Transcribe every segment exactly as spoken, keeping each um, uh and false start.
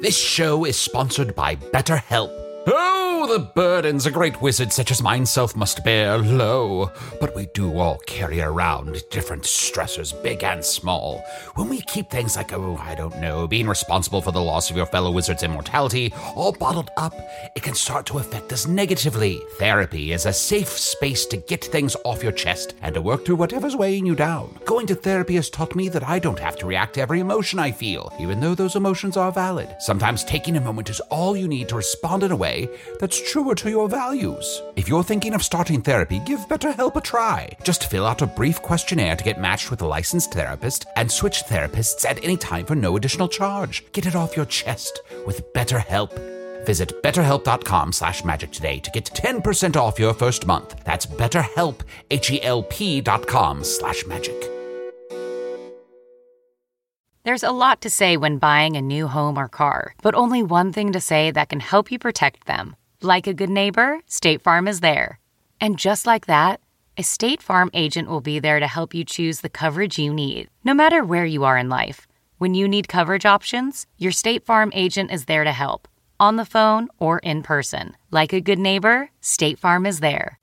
This show is sponsored by BetterHelp. Oh, the burdens a great wizard such as myself must bear, lo. But we do all carry around different stressors, big and small. When we keep things like, oh, I don't know, being responsible for the loss of your fellow wizard's immortality, all bottled up, it can start to affect us negatively. Therapy is a safe space to get things off your chest and to work through whatever's weighing you down. Going to therapy has taught me that I don't have to react to every emotion I feel, even though those emotions are valid. Sometimes taking a moment is all you need to respond in a way that's truer to your values. If you're thinking of starting therapy, give BetterHelp a try. Just fill out a brief questionnaire to get matched with a licensed therapist and switch therapists at any time for no additional charge. Get it off your chest with BetterHelp. Visit betterhelp.com slash magic today to get ten percent off your first month. That's betterhelp, H-E-L-P dot com slash magic. There's a lot to say when buying a new home or car, but only one thing to say that can help you protect them. Like a good neighbor, State Farm is there. And just like that, a State Farm agent will be there to help you choose the coverage you need, no matter where you are in life. When you need coverage options, your State Farm agent is there to help, on the phone or in person. Like a good neighbor, State Farm is there.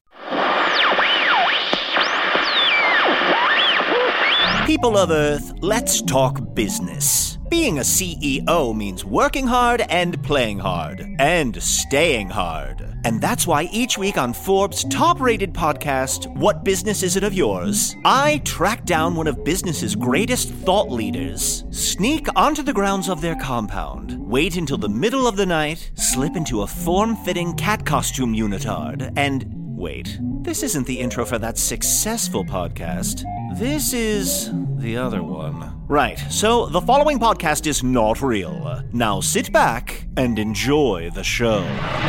People of Earth, let's talk business. Being a C E O means working hard and playing hard. And staying hard. And that's why each week on Forbes' top-rated podcast, What Business Is It of Yours?, I track down one of business's greatest thought leaders, sneak onto the grounds of their compound, wait until the middle of the night, slip into a form-fitting cat costume unitard, and... Wait, this isn't the intro for that successful podcast. This is the other one. Right, so the following podcast is not real. Now sit back and enjoy the show.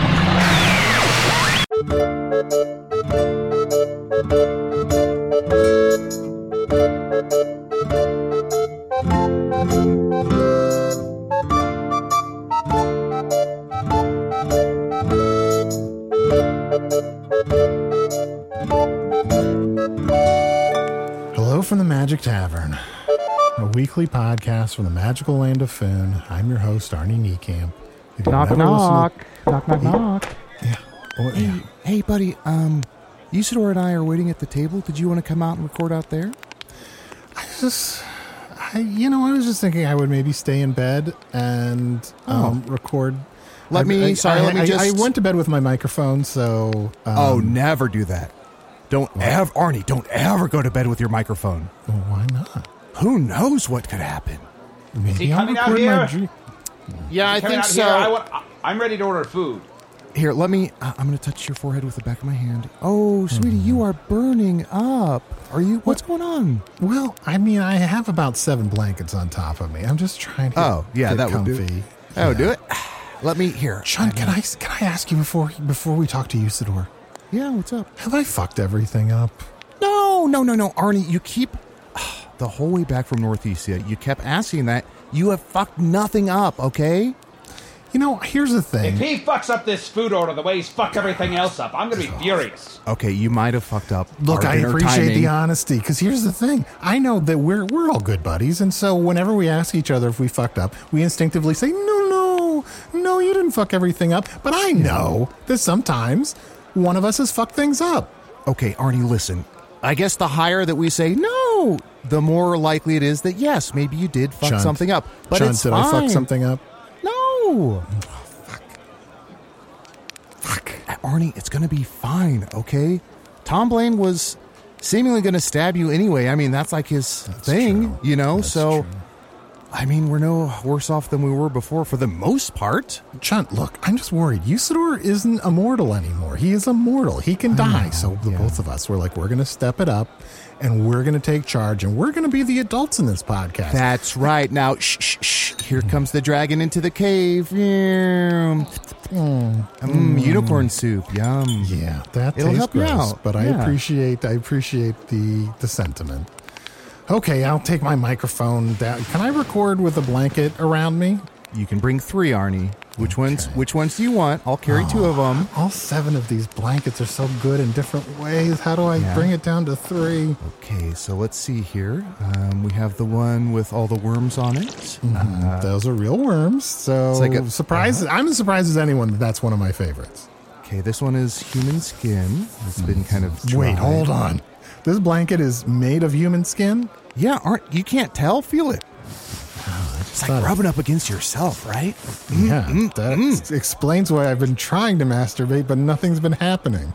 Hello from the Magic Tavern, a weekly podcast from the magical land of Foon. I'm your host, Arnie Niekamp. If you've Knock, never knock. listened Knock, knock, knock. Yeah. Well, Hey, yeah. hey, buddy. Um, Usador and I are waiting at the table. Did you want to come out and record out there? I just, I, you know, I was just thinking I would maybe stay in bed and um, record. Let I- me- I, sorry, I, let me I- just- I went to bed with my microphone, so. Um, oh, never do that. Don't ever, Arnie, don't ever go to bed with your microphone. Well, why not? Who knows what could happen? Maybe he I'll coming out record my here? dream. Yeah, I Coming think out so. here, I want, I- I'm ready to order food. Here, let me, uh, I'm going to touch your forehead with the back of my hand. Oh, sweetie, you are burning up. Are you, what's going on? Well, I mean, I have about seven blankets on top of me. I'm just trying to Oh, yeah, get that would comfy. do it. That would do it. Let me, here. Sean, can I can I ask you before before we talk to Usador? Yeah, what's up? Have I fucked everything up? No, no, no, no, Arnie, you keep, the whole way back from Northeast, yeah, you kept asking that. You have fucked nothing up, okay? You know, here's the If thing. he fucks up this food order the way he's fucked everything else up, I'm gonna be furious. Okay, you might have fucked up. Look, our I dinner appreciate timing. the honesty, because here's the thing. I know that we're we're all good buddies, and so whenever we ask each other if we fucked up, we instinctively say, no, no, no, you didn't fuck everything up. But I know that sometimes one of us has fucked things up. Okay, Arnie, listen. I guess the higher that we say no, the more likely it is that yes, maybe you did fuck Chunt. something up. But Chunt, it's did fine. I fuck something up? No. Fuck. Arnie, it's going to be fine, okay? Tom Blaine was seemingly going to stab you anyway. I mean, that's like his That's thing, true. you know? That's so, true. I mean, we're no worse off than we were before for the most part. Chunt, look, I'm just worried. Usador isn't immortal anymore. He is immortal. He can die. know, So the yeah. both of us, we're like, we're going to step it up, and we're going to take charge, and we're going to be the adults in this podcast. That's right. Now, shh, shh, shh. Here comes the dragon into the cave. Mm, mm, unicorn soup. Yum. Yeah, that It'll tastes help you gross, out. but I Yeah. appreciate I appreciate the the sentiment. Okay, I'll take my microphone down. Can I record with a blanket around me? You can bring three, Arnie. Which Okay. ones? Which ones do you want? I'll carry two of them. All seven of these blankets are so good in different ways. How do I Yeah. bring it down to three? Okay, so let's see here. Um, we have the one with all the worms on it. Uh, Those are real worms. So It's like a- surprised. I'm as surprised as anyone that that's one of my favorites. okay, this one is human skin. It's been kind of Wait, dried. hold on. This blanket is made of human skin? Yeah, aren't you can't tell? Feel it. It's like thought it- rubbing up against yourself, right? Yeah, that ex- explains why I've been trying to masturbate, but nothing's been happening.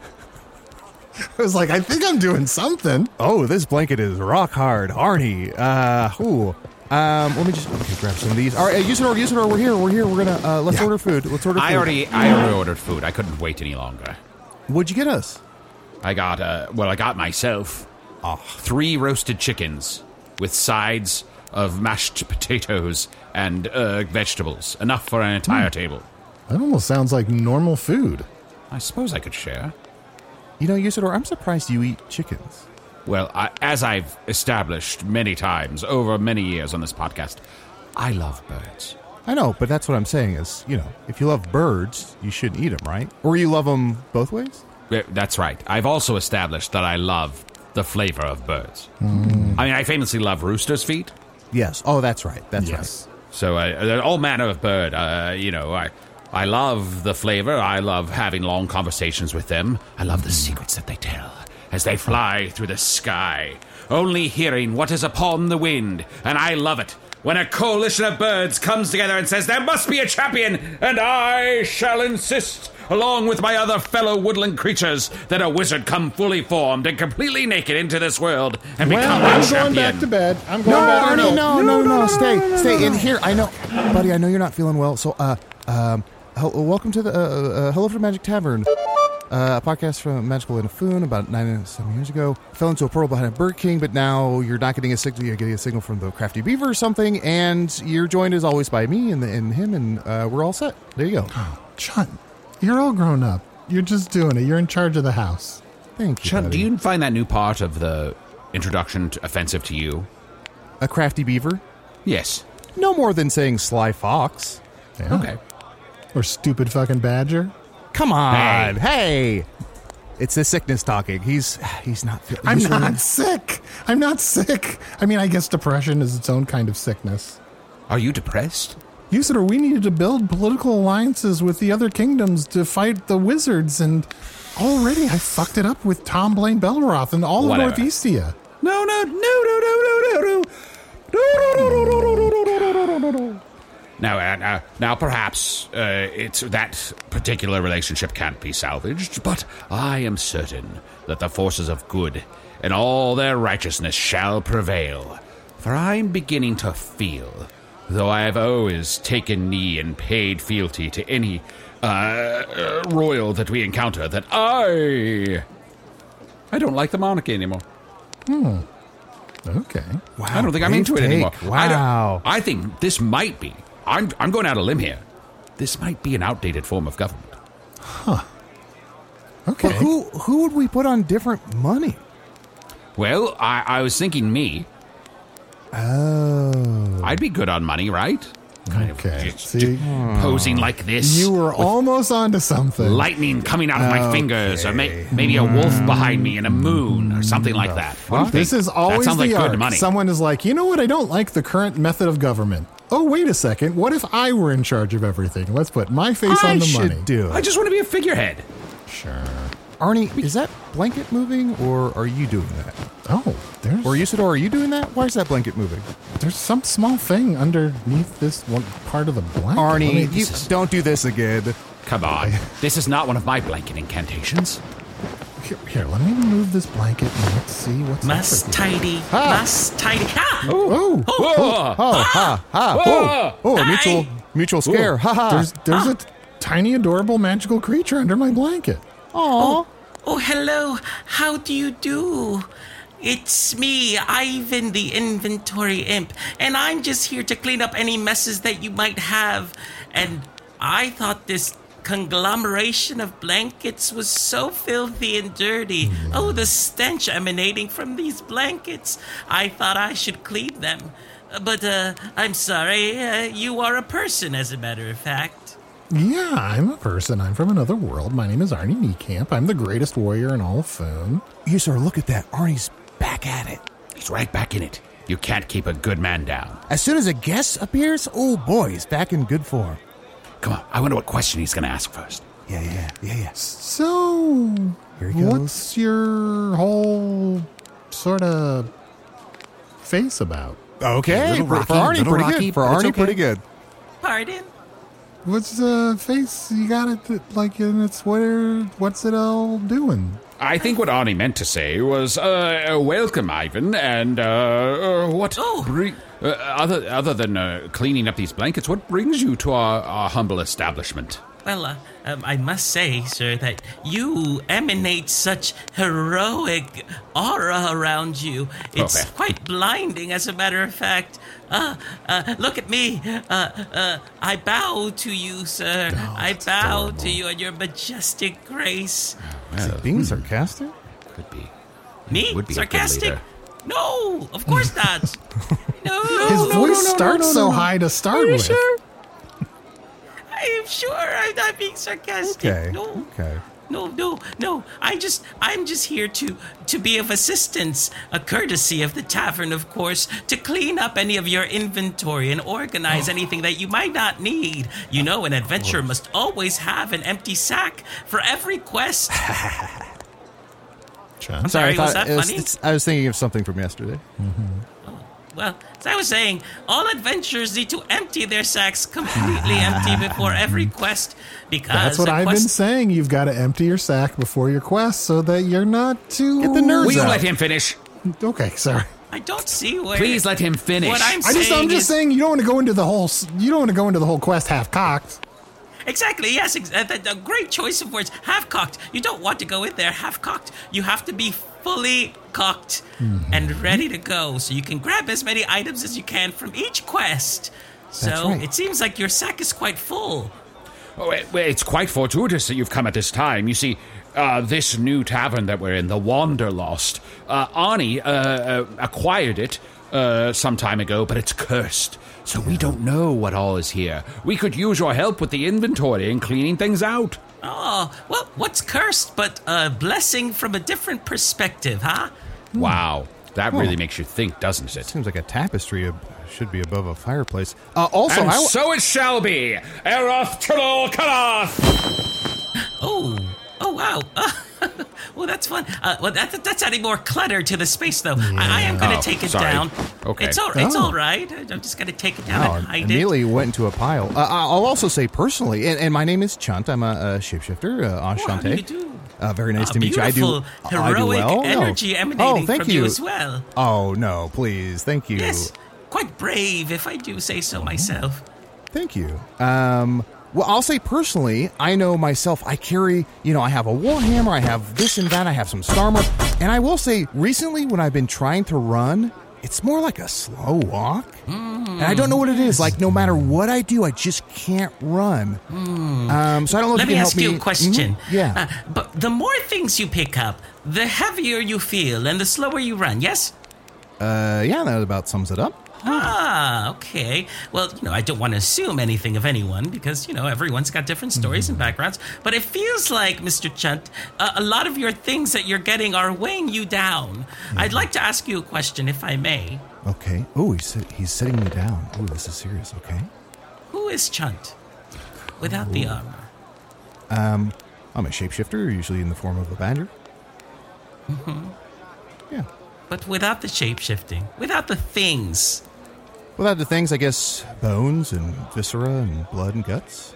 I was like, I think I'm doing something. Oh, this blanket is rock hard, Arnie. Uh, ooh. Um, let me just okay, grab some of these. All right, uh, Usador, Usador, we're here, we're here. We're gonna uh, let's Yeah. order food. Let's order. Food. I already, I already ordered food. I couldn't wait any longer. What'd you get us? I got, uh, well, I got myself uh, three roasted chickens with sides of mashed potatoes and uh, vegetables, enough for an entire table. That almost sounds like normal food. I suppose I could share. You know, Usador, I'm surprised you eat chickens. Well, I, as I've established many times over many years on this podcast, I love birds. I know, but that's what I'm saying is, you know, if you love birds, you shouldn't eat them, right? Or you love them both ways? Yeah, that's right. I've also established that I love the flavor of birds. I mean, I famously love rooster's feet. Yes. Oh, that's right. That's Yes. So uh, all manner of bird. Uh, you know, I I love the flavor. I love having long conversations with them. I love the secrets that they tell as they fly through the sky, only hearing what is upon the wind. And I love it when a coalition of birds comes together and says, there must be a champion, and I shall insist, along with my other fellow woodland creatures, that a wizard come fully formed and completely naked into this world and Well, become I'm a champion. going back to bed. I'm going No, back to Arnie, bed. no, no, no, stay, stay in here. I know, buddy, I know you're not feeling well. So, uh, um, hel- welcome to the, uh, uh, Hello from Magic Tavern, uh, a podcast from Magical Inafune about nine, seven years ago. Fell into a portal behind a Bird King, but now you're not getting a signal, you're getting a signal from the Crafty Beaver or something, and you're joined as always by me and, the, and him, and, uh, we're all set. There you go. Chun, you're all grown up. You're just doing it. You're in charge of the house. Thank you, Chun, buddy. do you find that new part of the introduction to offensive to you? A Crafty Beaver? Yes. No more than saying Sly Fox. Yeah. Okay. Or stupid fucking badger. Come on, hey! It's the sickness talking. He's he's not. I'm he's not really- sick. I'm not sick. I mean, I guess depression is its own kind of sickness. Are you depressed? Usador, we needed to build political alliances with the other kingdoms to fight the wizards, and already I fucked it up with Tom Blaine Belroth and all Whatever. of Northeastia. No, no, no, no, no, no, no, no. Now, uh, now, now, perhaps uh, it's that particular relationship can't be salvaged, but I am certain that the forces of good and all their righteousness shall prevail. For I'm beginning to feel, though I have always taken knee and paid fealty to any uh, uh, royal that we encounter, that I, I don't like the monarchy anymore. Okay. Wow, I don't think I'm brave into it take. anymore. I, don't- Wow. I think this might be. I'm I'm going out on a limb here. This might be an outdated form of government. Okay. But who who would we put on different money? Well, I, I was thinking me. Oh, I'd be good on money, right? Kind Okay. of just, See? just posing like this. You were almost onto something. lightning coming out of my fingers, or may, maybe a wolf behind me and a moon, or something like that. What do you This think? is always that sounds the like arc. good money. Someone is like, you know what? I don't like the current method of government. Oh, wait a second. What if I were in charge of everything? Let's put my face I on the should money. do I it. just want to be a figurehead. Sure. Arnie, is that blanket moving, or are you doing that? Oh, there's Or Usador, are you doing that? Why is that blanket moving? there's some small thing underneath this one part of the blanket. Let me- Arnie, you don't do this again. Come on. This is not one of my blanket incantations. here, here, let me remove this blanket and let's see what's Must under here. tidy, must tidy. Ah! Oh, Whoa! Oh, ha, ha, oh, oh, a mutual, mutual scare. Ha ha. there's there's a t- tiny, adorable, magical creature under my blanket. Aw. Oh, hello. How do you do? It's me, Ivan the Inventory Imp, and I'm just here to clean up any messes that you might have. And I thought this conglomeration of blankets was so filthy and dirty. Oh, the stench emanating from these blankets. I thought I should clean them. but uh, I'm sorry. Uh, you are a person, as a matter of fact. Yeah, I'm a person. I'm from another world. My name is Arnie Niekamp. I'm the greatest warrior in all of Foon. You sir, look at that. Arnie's back at it. He's right back in it. You can't keep a good man down. As soon as a guest appears, oh boy, he's back in good form. Come on, I wonder what question he's going to ask first. Yeah, yeah, yeah, yeah. So, Here he goes. what's your whole sort of face about? Okay, Little for, rocky, for Arnie, little pretty rocky, good. For but it's Arnie, okay. pretty good. Pardon? What's the face you got it that, like, and it's where, what's it all doing? I think what Arnie meant to say was, uh, welcome, Ivan, and, uh, uh what Oh. bring, uh, other, other than, uh, cleaning up these blankets, what brings you to our, our humble establishment? Well, uh, um, I must say, sir, that you emanate such heroic aura around you. It's Okay. quite blinding, as a matter of fact. Uh, uh, look at me. Uh, uh, I bow to you, sir. Oh, I that's bow adorable. to you and your majestic grace. Is he being sarcastic? Could be. Me? Would be a good Sarcastic? leader. No, of course not. No. His no, voice no, no, starts no, no, so no. high to start with. I am sure I'm not being sarcastic. Okay. No. Okay. No, no, no. I just, I'm just here to, to be of assistance, a courtesy of the tavern, of course, to clean up any of your inventory and organize anything that you might not need. You know, an adventurer must always have an empty sack for every quest. John? Sorry, I was thought that it was, funny? it's- I was thinking of something from yesterday. Well, as I was saying, all adventurers need to empty their sacks completely empty before every quest, because That's what a I've quest- been saying. You've got to empty your sack before your quest so that you're not too... Get the nerds Will you out. let him finish? Okay, sorry. I don't see where. Please let him finish. What I'm I just, saying I'm just is, saying you don't want to go into the whole, s- you don't want to go into the whole quest half-cocked. Exactly, yes, ex- uh, th- a great choice of words. Half-cocked. You don't want to go in there half-cocked. You have to be fully cocked Mm-hmm. and ready to go, so you can grab as many items as you can from each quest. So That's right. it seems like your sack is quite full. Oh, it- well, it's quite fortuitous that you've come at this time. You see, uh, this new tavern that we're in, the Wanderlost, uh, Arnie uh, uh, acquired it uh, some time ago, but it's cursed. So we don't know what all is here. We could use your help with the inventory and cleaning things out. Oh, well, what's cursed but a blessing from a different perspective, huh? Wow, that Oh. really makes you think, doesn't it? Seems like a tapestry ab- should be above a fireplace. Uh, also, And I w- so it shall be. Eroth Tribble Karath! Oh, oh wow. Well, that's fun. Uh, well, that, that's adding more clutter to the space, though. I, I am going to Oh, take it sorry. down. Okay. It's all, it's Oh. all right. I'm just going to take it down Wow, and hide immediately it. went into a pile. Uh, I'll also say personally, and, and my name is Chunt. I'm a, a shapeshifter, uh, Oh, how do enchanté. you do? Uh, very nice Ah, to meet you. I do. beautiful, I do heroic well. No. energy emanating oh, thank from you. you as well. Oh no, please, thank you. Yes, quite brave, if I do say so myself. Thank you. Um, well, I'll say personally, I know myself. I carry, you know, I have a warhammer, I have this and that, I have some Starmer, and I will say, recently when I've been trying to run, it's more like a slow walk, Mm. and I don't know what it is. Like no matter what I do, I just can't run. Um, so I don't know Let if me you can ask help you me. a question. Mhm, Yeah. Uh, but the more things you pick up, the heavier you feel and the slower you run, yes? Uh, yeah, that about sums it up. Ah, okay. Well, you know, I don't want to assume anything of anyone because, you know, everyone's got different stories and backgrounds. But it feels like, Mister Chunt, uh, a lot of your things that you're getting are weighing you down. I'd like to ask you a question, if I may. Okay. Oh, he's he's sitting me down. Oh, this is serious. Okay. Who is Chunt without the armor? Um, I'm a shapeshifter, usually in the form of a badger. Mm-hmm. Yeah. But without the shape-shifting, without the things. Without the things, I guess, bones and viscera and blood and guts.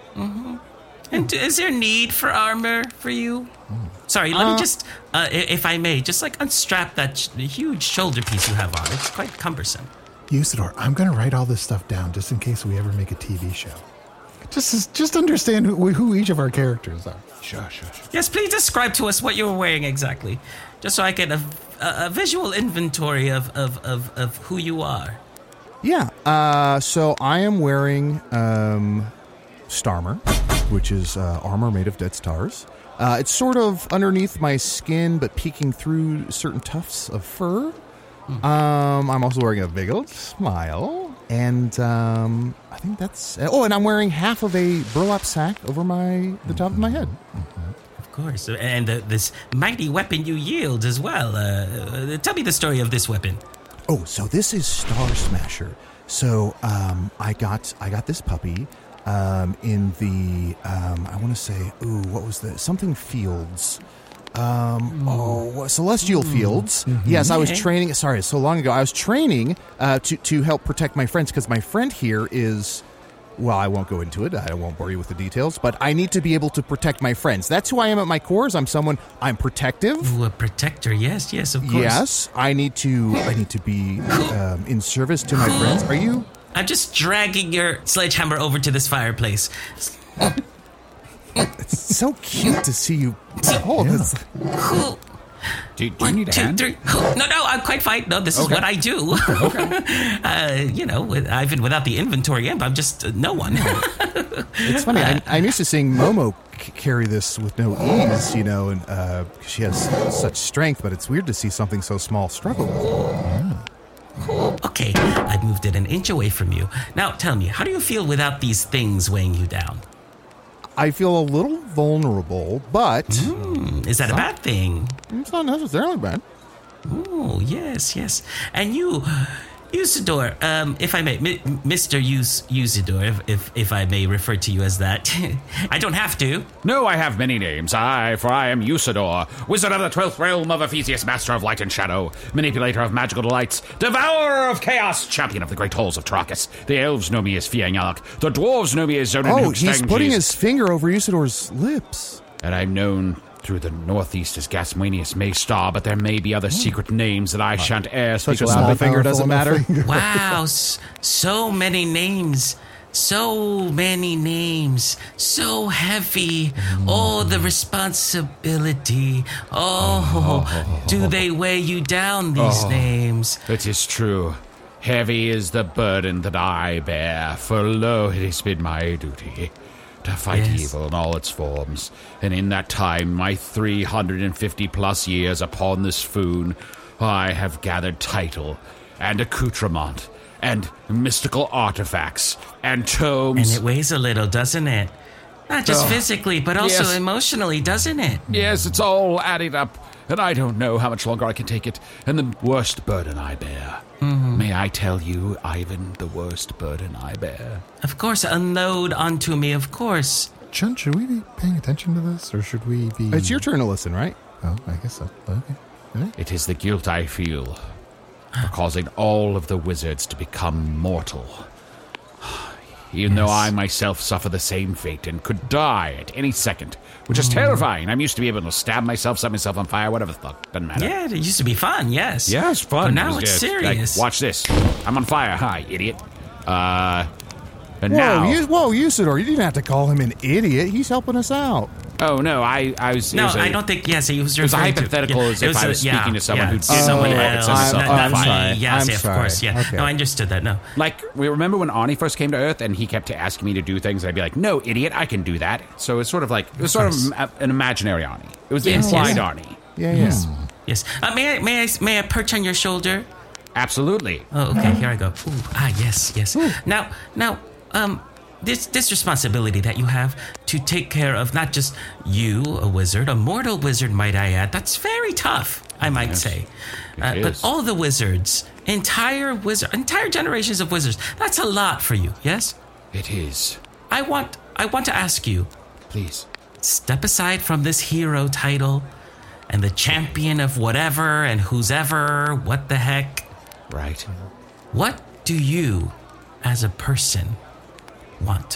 And is there need for armor for you? Sorry, let Uh, me just, uh, i- if I may, just like unstrap that sh- huge shoulder piece you have on. It's quite cumbersome. Usador, I'm going to write all this stuff down just in case we ever make a T V show. Just just understand who, who each of our characters are. Sure, sure, sure. Yes, please describe to us what you're wearing exactly, just so I get a, a, a visual inventory of, of, of, of who you are. Yeah. Uh, so I am wearing um, Starmer, which is uh, armor made of dead stars. Uh, it's sort of underneath my skin, but peeking through certain tufts of fur. Um, I'm also wearing a big old smile. And um, I think that's... Oh, and I'm wearing half of a burlap sack over my the top of my head. Of course. And uh, this mighty weapon you yield as well. Uh, uh, tell me the story of this weapon. Oh, so this is Star Smasher. So um, I got I got this puppy um, in the, um, I want to say, ooh, what was the... Something Fields... Um, oh, Celestial Fields. Mm-hmm. Yes, I was training. Sorry, so long ago. I was training uh, to to help protect my friends because my friend here is. Well, I won't go into it. I won't bore you with the details. But I need to be able to protect my friends. That's who I am at my core. Is I'm someone. I'm protective. Ooh, a protector. Yes, yes, of course. Yes, I need to. I need to be um, in service to my friends. Are you? I'm just dragging your sledgehammer over to this fireplace. It's so cute to see you hold Yeah. this. Do, do you One, need a two, hand? three. No, no, I'm quite fine. No, this is Okay. what I do. uh, you know, with, even without the inventory imp, I'm just uh, no one. It's funny. I, I'm used to seeing Momo c- carry this with no ease, you know, and uh, she has such strength. But it's weird to see something so small struggle. Okay, I moved it an inch away from you. Now, tell me, how do you feel without these things weighing you down? I feel a little vulnerable, but Hmm, is that a bad thing? it's not necessarily bad. Oh, yes, yes. And you, Usador, um, if I may, Mi- Mister Us- Usador, if, if if I may refer to you as that. I don't have to. No, I have many names. I, for I am Usador, wizard of the twelfth realm of Ephesius, master of light and shadow, manipulator of magical delights, devourer of chaos, champion of the great halls of Trakus. The elves know me as Fiangyalak. The dwarves know me as Zonin Oh, he's putting his finger over Usador's lips. And I'm known through the northeast as Gasmanius Maystar, but there may be other secret names that I shan't air. Such speak a aloud. small finger doesn't matter. Wow, s- so many names. So many names. So heavy. Oh, the responsibility. Oh, do they weigh you down, these names? It is true. Heavy is the burden that I bear, for lo, it has been my duty to fight Yes. evil in all its forms. And in that time, my three hundred fifty plus years upon this foon, I have gathered title and accoutrement and mystical artifacts and And tomes. it weighs a little, doesn't it? Not just Oh, physically, but also yes. emotionally, doesn't it? Yes, it's all adding up, and I don't know how much longer I can take it, and the worst burden I bear. Mm-hmm. May I tell you, Ivan, the worst burden I bear? Of course, unload onto me, of course. Chun, should we be paying attention to this, or should we be... It's your turn to listen, right? Oh, I guess so. Okay. All right. It is the guilt I feel for causing all of the wizards to become mortal. Even though I myself suffer the same fate and could die at any second, which is terrifying. I'm used to be able to stab myself, set myself on fire, whatever the fuck. Doesn't matter. Yeah, it used to be fun, yes. Yeah, it's fun. But now It was it's just, serious. Like, watch this. I'm on fire. Hi, idiot. Uh, and Whoa, now... you, whoa, Usador, you didn't have to call him an idiot. He's helping us out. Oh, no, I, I was... it No, was a- I don't think, yes, he was It was a referring to- hypothetical yeah, as it if I a- was yeah, speaking to someone yeah, who did someone something else. like I'm- not, oh, not I'm me. sorry. Yes, I'm of sorry. course, yeah. Okay. No, I understood that, no. Like, we remember when Ani first came to Earth and he kept asking me to do things, and I'd be like, no, idiot, I can do that. So it's sort of like, it was sort of course. an imaginary Ani. It was the Yes, implied yes. Ani. Yeah, yeah. Yes. Uh, may I, may I, may I perch on your shoulder? Absolutely. Oh, okay, here I go. Ooh, ah, yes, yes. Now, now, um, this this responsibility that you have to take care of not just you, a wizard, a mortal wizard, might I add. That's very tough, I might say. it Uh, but is. all the wizards, entire wizard, entire generations of wizards. That's a lot for you. Yes. It is. I want, I want to ask you. Please. Step aside from this hero title, and the champion of whatever and who's ever. What the heck? Right. What do you, as a person, want?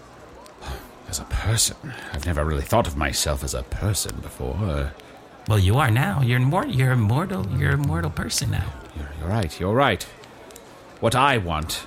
As a person, I've never really thought of myself as a person before. Uh, Well, you are now. You're immortal. You're immortal. You're a mortal person now. you're, you're right, you're right. What I want...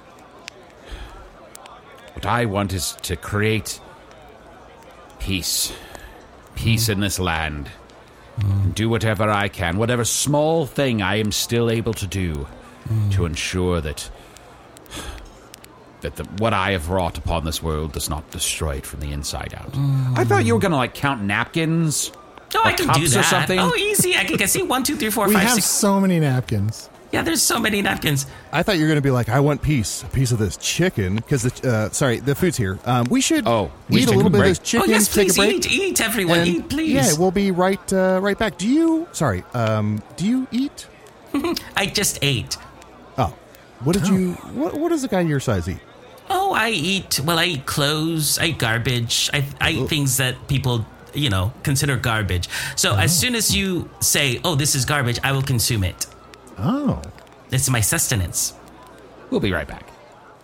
What I want is to create peace. Peace in this land. And do whatever I can, whatever small thing I am still able to do to ensure that that the, what I have wrought upon this world does not destroy it from the inside out. I thought you were going to, like, count napkins. Oh, I Like can cups do or that. something? Oh, easy. I can, can see one, two, three, four, We five, have six. so many napkins. Yeah, there's so many napkins. I thought you were going to be like, I want piece, a piece of this chicken, because the uh, sorry, the food's here. Um, we should Oh, we eat should a take little a bit of break. this chicken. Oh, yes, take please a break. eat, eat, everyone, and- eat, please. Yeah, we'll be right, uh, right back. Do you? Sorry. Um, do you eat? I just ate. Oh, what did you? What, what does a guy your size eat? Oh, I eat, well, I eat clothes, I eat garbage, I, I eat things that people, you know, consider garbage. So as soon as you say, oh, this is garbage, I will consume it. Oh. It's my sustenance. We'll be right back.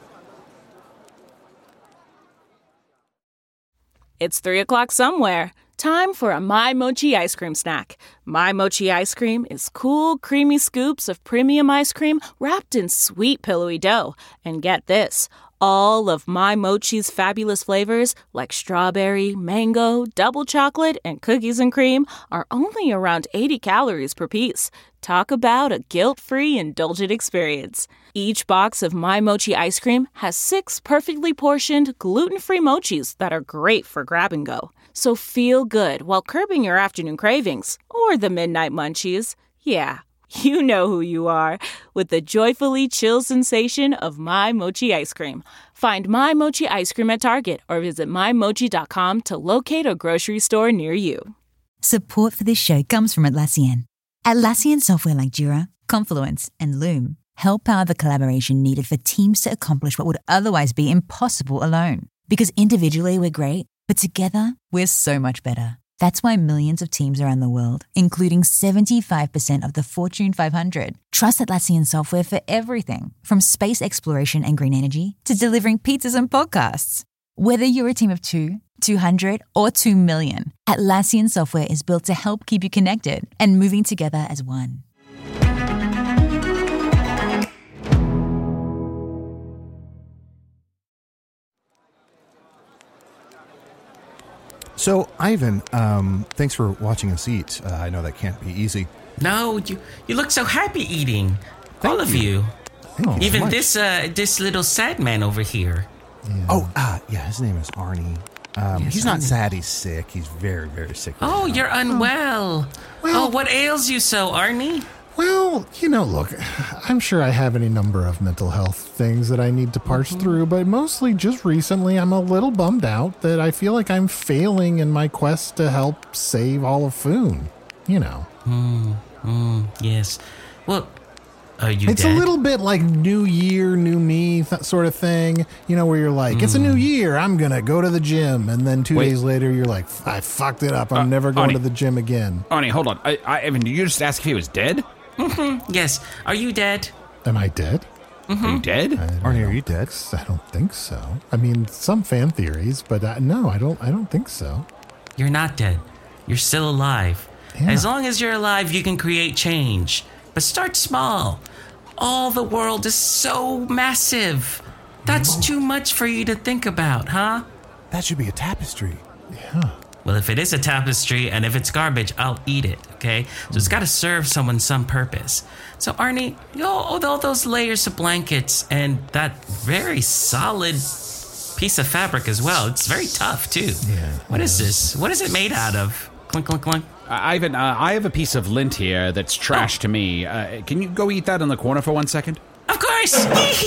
It's three o'clock somewhere. Time for a My Mochi ice cream snack. My Mochi ice cream is cool, creamy scoops of premium ice cream wrapped in sweet, pillowy dough. And get this, all of My Mochi's fabulous flavors, like strawberry, mango, double chocolate, and cookies and cream, are only around eighty calories per piece. Talk about a guilt-free, indulgent experience. Each box of My Mochi ice cream has six perfectly portioned, gluten-free mochis that are great for grab and go. So feel good while curbing your afternoon cravings or the midnight munchies. Yeah, you know who you are with the joyfully chill sensation of My Mochi ice cream. Find My Mochi ice cream at Target or visit my mochi dot com to locate a grocery store near you. Support for this show comes from Atlassian. Atlassian software like Jira, Confluence, and Loom help power the collaboration needed for teams to accomplish what would otherwise be impossible alone. Because individually we're great, but together we're so much better. That's why millions of teams around the world, including seventy-five percent of the Fortune five hundred, trust Atlassian software for everything from space exploration and green energy to delivering pizzas and podcasts. Whether you're a team of two, two hundred, or two million, Atlassian software is built to help keep you connected and moving together as one. So, Ivan, um, thanks for watching us eat. Uh, I know that can't be easy. No, you you look so happy eating. Thank All of you. you. Thank you so Even much. this uh, this little sad man over here. Oh, uh, yeah, his name is Arnie. Um, Yes, he's not Arnie. sad, he's sick. He's very, very sick. right Oh, now. you're unwell. Well- oh, what ails you so, Arnie? Well, you know, look, I'm sure I have any number of mental health things that I need to parse through, but mostly just recently I'm a little bummed out that I feel like I'm failing in my quest to help save all of Foon. You know. Mm, yes. Well, are you It's dead? a little bit like New Year, New Me th- sort of thing, you know, where you're like, it's a new year, I'm going to go to the gym. And then two Wait. days later, you're like, I fucked it up. I'm Uh, never going Arnie. to the gym again. Arnie, hold on. I, I, Evan, did you just ask if he was dead? Yes. Are you dead? Am I dead? Are you dead? I, Arnie, I are you don't dead? think- I don't think so. I mean, some fan theories, but uh, no, I don't. I don't think so. You're not dead. You're still alive. Yeah. As long as you're alive, you can create change. But start small. All the world is so massive. That's too much for you to think about, huh? That should be a tapestry. Well, if it is a tapestry and if it's garbage, I'll eat it, okay? So it's got to serve someone some purpose. So, Arnie, you know, all all those layers of blankets and that very solid piece of fabric as well. It's very tough, too. Yeah. What is this? What is it made out of? Clink, clink, clink. Uh, Ivan, uh, I have a piece of lint here that's trash to me. Uh, can you go eat that in the corner for one second? Of course!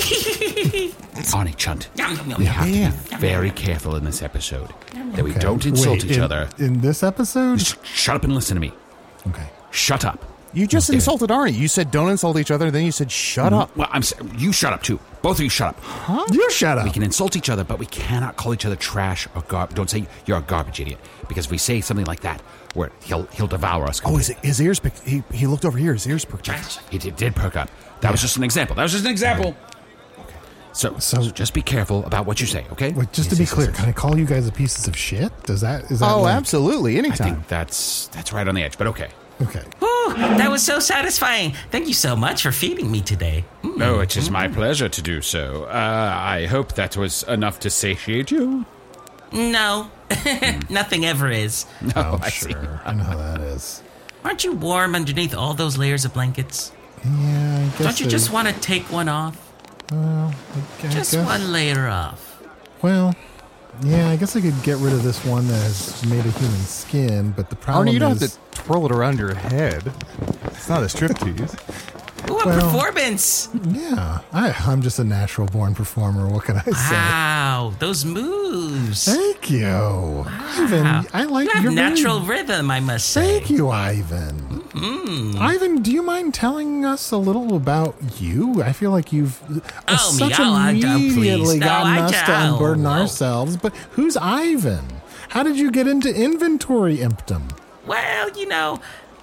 Arnie Chunt, Yum, yum, yum, we yum. have Yeah. to be very careful in this episode that we Okay. don't insult Wait, each in- other. in this episode. Just shut up and listen to me. Okay. Shut up. You just Okay. insulted Arnie. You said don't insult each other, then you said shut up. Well, I'm. s- You shut up too. Both of you shut up. You shut up. We can insult each other, but we cannot call each other trash or garbage. Don't say you're a garbage idiot, because if we say something like that, where he'll he'll devour us. Oh, his, his ears picked. He, he looked over here. His ears perked up. Trash. He did, did perk up. That was just an example. That was just an example. So, so, So- just be careful about what you say, okay? Wait, just to be clear, can I call you guys a pieces of shit? Does that is that? Oh, like- absolutely. I Anytime. think that's that's right on the edge, but okay. Okay. Whew, that was so satisfying. Thank you so much for feeding me today. Mm. No, it is my pleasure to do so. Uh, I hope that was enough to satiate you. No, nothing ever is. No, Oh, I see. sure. I know how that is. Aren't you warm underneath all those layers of blankets? Yeah, I guess. Don't you just it- want to take one off? Well, I, I Just guess- one layer off. Well, yeah, I guess I could get rid of this one that has made of human skin, but the problem Arnie, you don't is, have to twirl it around your head. It's not a striptease. Ooh, a Well, performance. Yeah, I, I'm just a natural born performer. What can I say? Wow, those moves. Thank you, Ivan. I like You have your natural very- rhythm, I must say. Thank you, Ivan. Mm. Ivan, do you mind telling us a little about you? I feel like you've uh, Oh, me. such Oh, I- oh, immediately please. gotten No, I us to don't. unburden Oh. ourselves. But who's Ivan? How did you get into inventory impdom? Well, you know,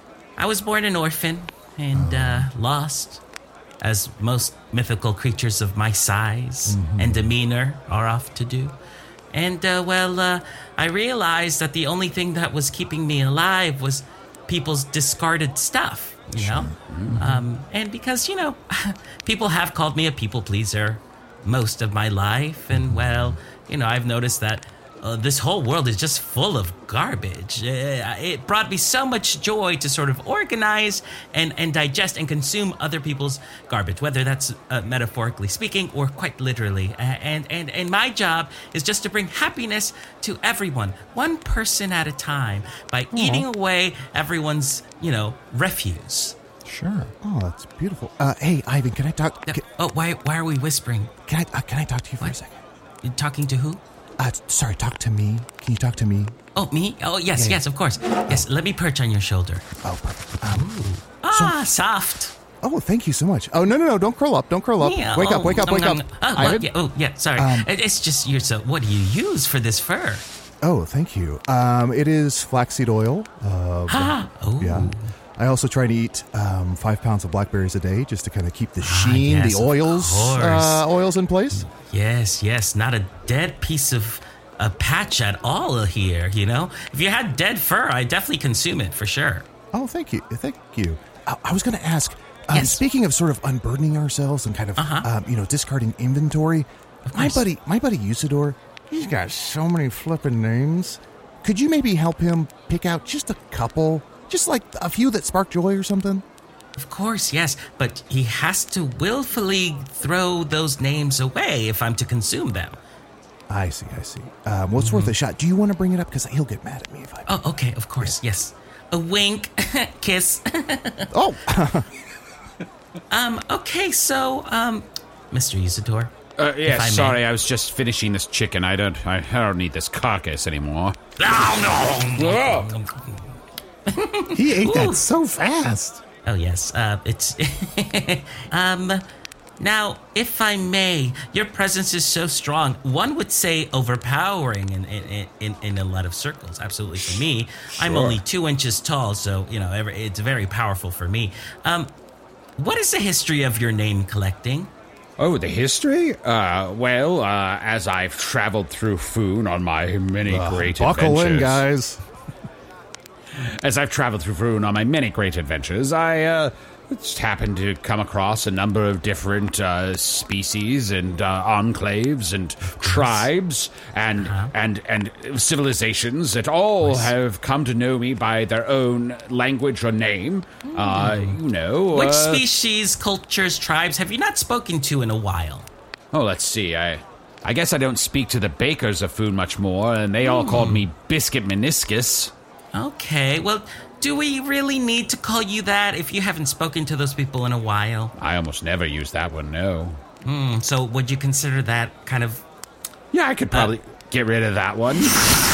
I was born an orphan and uh, lost, as most mythical creatures of my size Mm-hmm. and demeanor are oft to do. And, uh, well, uh, I realized that the only thing that was keeping me alive was people's discarded stuff, you know? Mm-hmm. Um, and because, you know, people have called me a people pleaser most of my life. And, well, you know, I've noticed that uh, this whole world is just full of garbage. Uh, it brought me so much joy to sort of organize and, and digest and consume other people's garbage, whether that's uh, metaphorically speaking or quite literally. Uh, and, and, and my job is just to bring happiness to everyone, one person at a time, by eating away everyone's, you know, refuse. Sure. Oh, that's beautiful. Uh, hey, Ivan, can I talk? Uh, Can, oh, why, why are we whispering? can I uh, can I talk to you for a What? second? You talking to who? Uh, sorry, talk to me. Can you talk to me? Oh, me? Oh, yes, Yeah, yes, of course. Yes, let me perch on your shoulder. Oh, perfect. Um, Ah, soft. oh, thank you so much. Oh, no, no, no! Don't curl up! Don't curl up! Yeah, wake oh, up! Wake up! um, Wake um, up! Oh, well, Ivan? yeah, oh, yeah, sorry. Um, It- it's just, you're so, what do you use for this fur? Oh, thank you. Um, it is flaxseed oil. Uh, Ah, oh. yeah. I also try to eat um, five pounds of blackberries a day just to kind of keep the sheen, Ah, yes, the oils, of course. uh, oils in place. Yes, yes, not a dead piece of a patch at all here, you know? If you had dead fur, I'd definitely consume it for sure. Oh, thank you, thank you. I, I was going to ask. Um, Yes. Speaking of sort of unburdening ourselves and kind of Uh-huh. um, you know discarding inventory, my course. buddy, my buddy Usador, he's got so many flippin' names. Could you maybe help him pick out just a couple, just like a few that spark joy or something? Of course, yes, but he has to willfully throw those names away if I'm to consume them. I see, I see. Um, well, it's worth a shot. Do you want to bring it up? Because he'll get mad at me if I. Oh, okay, of course, yes. A wink, kiss. Oh, um, okay, so, um, Mister Usador. Uh, If I yes, may. sorry, I was just finishing this chicken. I don't, I, I don't need this carcass anymore. Oh, He ate Ooh. that so fast. Oh, yes, uh, it's, um, now, if I may, your presence is so strong, one would say overpowering in, in, in, in a lot of circles. Absolutely for me. I'm only two inches tall, so, you know, every- it's very powerful for me. Um, what is the history of your name collecting? Oh, the history? Uh, well, uh, as I've traveled through Foon on my many great buckle adventures. in, guys. As I've traveled through Foon on my many great adventures, I, uh, just happened to come across a number of different, uh, species and, uh, enclaves and tribes and, Uh-huh. and, and civilizations that all have come to know me by their own language or name. Uh, you know. Which uh, species, cultures, tribes have you not spoken to in a while? Oh, let's see. I, I guess I don't speak to the bakers of Foon much more, and they all called me Biscuit Meniscus. Okay, well, do we really need to call you that if you haven't spoken to those people in a while? I almost never use that one, no. Hmm, so would you consider that kind of... Yeah, I could probably get rid of that one.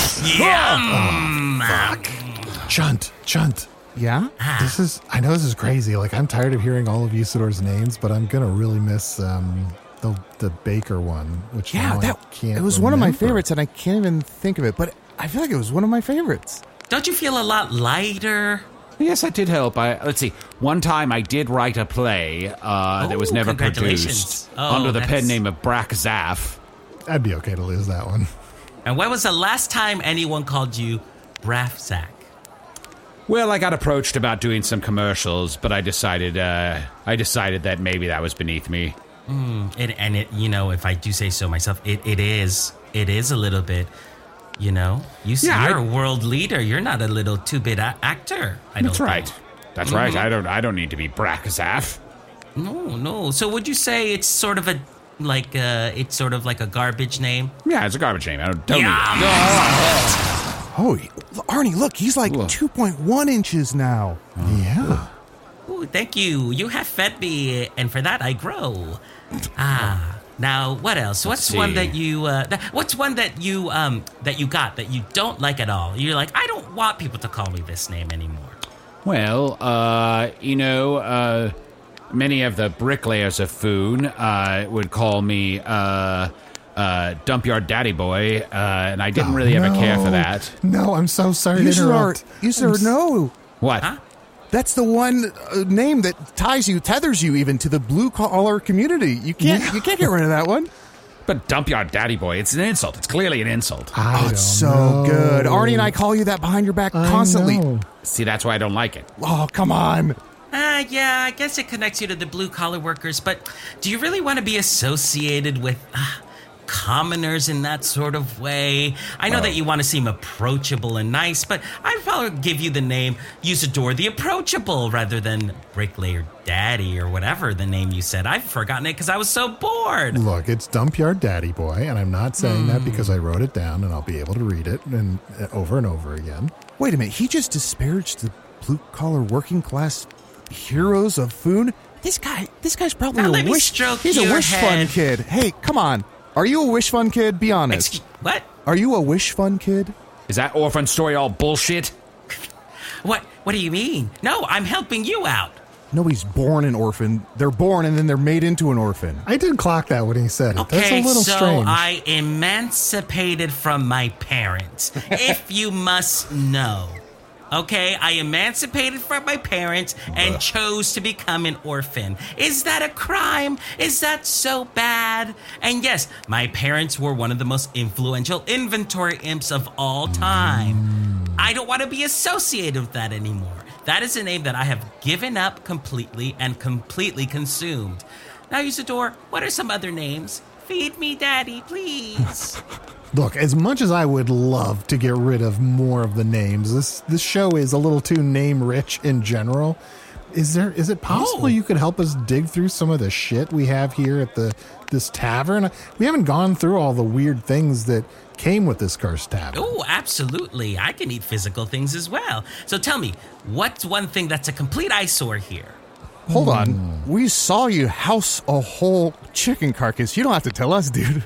Yeah. Chunt, Chunt. Yeah. This is, I know this is crazy. Like, I'm tired of hearing all of Usador's names, but I'm going to really miss um, the the Baker one, which Yeah, now I that can't it was one of my remember. favorites, and I can't even think of it. But I feel like it was one of my favorites. Don't you feel a lot lighter? Yes, that did help. I, let's see. One time I did write a play uh, that was Oh, never congratulations. produced Oh, under the that's- pen name of Brack Zaff. I'd be okay to lose that one. And when was the last time anyone called you Braffsack? Well, I got approached about doing some commercials, but I decided uh, I decided that maybe that was beneath me. Mm, it, and it, you know, if I do say so myself, it, it is. It is a little bit. You know, you see, Yeah, you're I- a world leader. You're not a little two-bit a- actor. I That's don't right. think. That's right. I don't. I don't need to be Brack Zaff. No, no. So would you say it's sort of a like uh it's sort of like a garbage name? Yeah, it's a garbage name. I don't, don't Yeah. need it. Oh, Arnie, look, he's like Ugh. two point one inches now. Yeah. Ooh, Oh, thank you. You have fed me, and for that I grow. Ah, now what else? What's see. one that you? Uh, th- what's one that you um that you got that you don't like at all? You're like, I don't want people to call me this name anymore. Well, uh, you know, uh, many of the bricklayers of Foon uh, would call me uh, uh, Dump Yard Daddy Boy, uh, and I didn't Oh, really ever care for no. that. No, I'm so sorry You to sir, interrupt. you sir, I'm s- no. What? Huh? That's the one uh, name that ties you, tethers you even to the blue collar community. You can't, Yeah. you can't get rid of that one. But Dump Yard Daddy Boy, it's an insult. It's clearly an insult. I Oh, don't it's so know. good. Arnie and I call you that behind your back I constantly. know. See, that's why I don't like it. Oh, come on. Ah, yeah, I guess it connects you to the blue collar workers, but do you really want to be associated with uh, commoners in that sort of way? I know that you want to seem approachable and nice, but I'd probably give you the name Usador the Approachable rather than Bricklayer Daddy or whatever the name you said. I've forgotten it because I was so bored. Look, it's Dump Yard Daddy Boy, and I'm not saying that because I wrote it down and I'll be able to read it and uh, over and over again. Wait a minute. He just disparaged the blue collar working class heroes of Foon. This guy, this guy's probably Now a let me wish. stroke He's a your wish fun head. kid. Hey, come on. Are you a wish fun kid? Be honest. Excuse, what? Are you a wish fun kid? Is that orphan story all bullshit? What? What do you mean? No, I'm helping you out. Nobody's born an orphan. They're born and then they're made into an orphan. I did clock that when he said it. That's Okay, a little so strange. I emancipated from my parents, if you must know. Okay, I emancipated from my parents and chose to become an orphan. Is that a crime? Is that so bad? And yes, my parents were one of the most influential inventory imps of all time. I don't want to be associated with that anymore. That is a name that I have given up completely and completely consumed. Now, Usador, what are some other names? Feed me, Daddy, please. Look, as much as I would love to get rid of more of the names, this this show is a little too name rich in general. Is there is it possible Oh. you could help us dig through some of the shit we have here at the this tavern? We haven't gone through all the weird things that came with this cursed tavern. Oh, absolutely. I can eat physical things as well. So tell me, what's one thing that's a complete eyesore here? Hold on. We saw you house a whole chicken carcass. You don't have to tell us, dude.